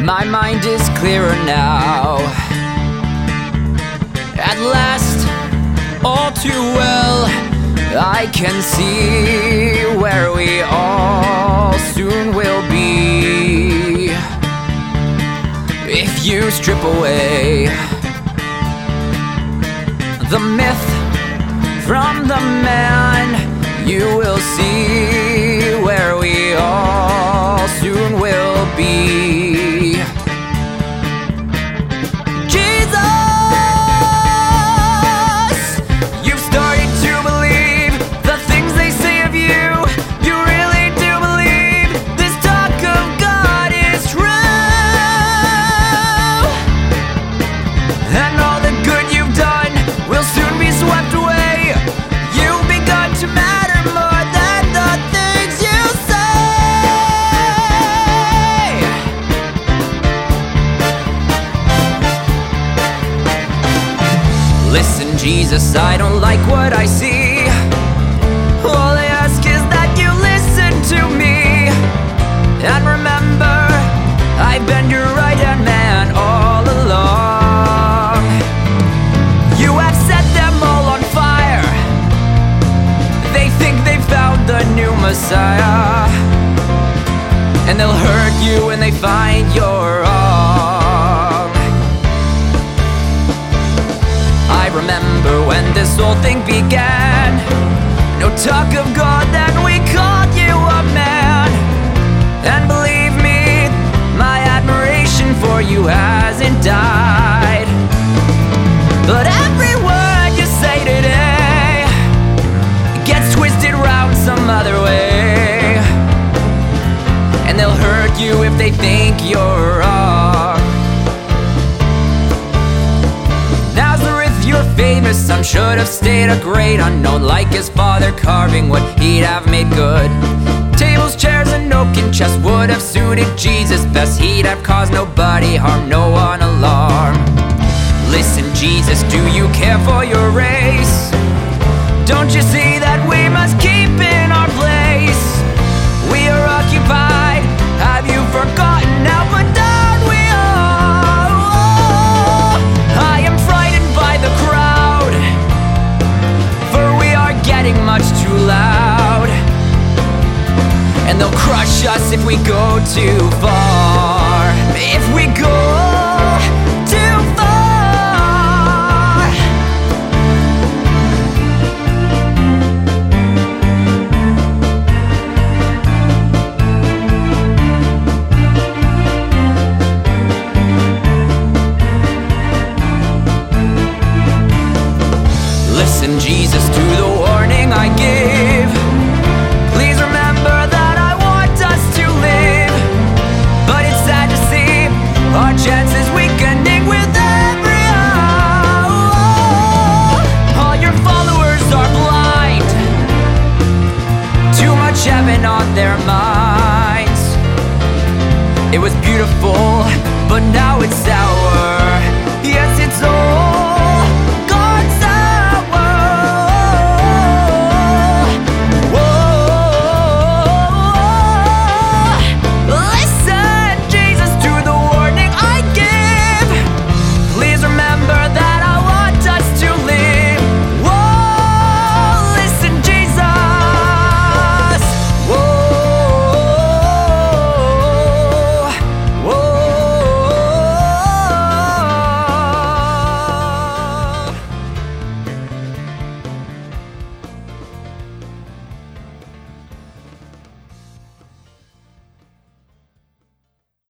My mind is clearer now. At last, all too well, I can see where we all soon will be. If you strip away the myth from the man, you will see where we all soon will be. Jesus, you've started to believe the things they say of you. You really do believe this talk of God is true. And all the good you've done will soon be swept away. You've begun to matter more than the things you say. Listen, Jesus, I don't like what I see. All I ask is that you listen to me. And remember, I've been your right-hand man all along. You have set them all on fire. They think they found the new Messiah, and they'll hurt you when they find you're wrong. I remember when this whole thing began. No talk of God, then we called you a man. And believe me, my admiration for you hasn't died. But every word you say today gets twisted round some other way, and they'll hurt you if they think you're wrong. Nazareth, you're famous, I'm should have stayed a great unknown, like his father carving what he'd have made good. Tables, chairs, and oaken chests would have suited Jesus best. He'd have caused nobody harm, no one alarm. Listen, Jesus, do you care for your race? Don't you see that we must keep in our place? We are occupied, have you forgotten how put down we are? I am frightened by the crowd, for we are getting much too loud, and they'll crush us if we go too far. If we go too far. Listen, Jesus, to the warning I give. Please remember that I want us to live, but it's sad to see our chances weakening with every hour. All your followers are blind, too much heaven on their minds. It was beautiful, but now it's out.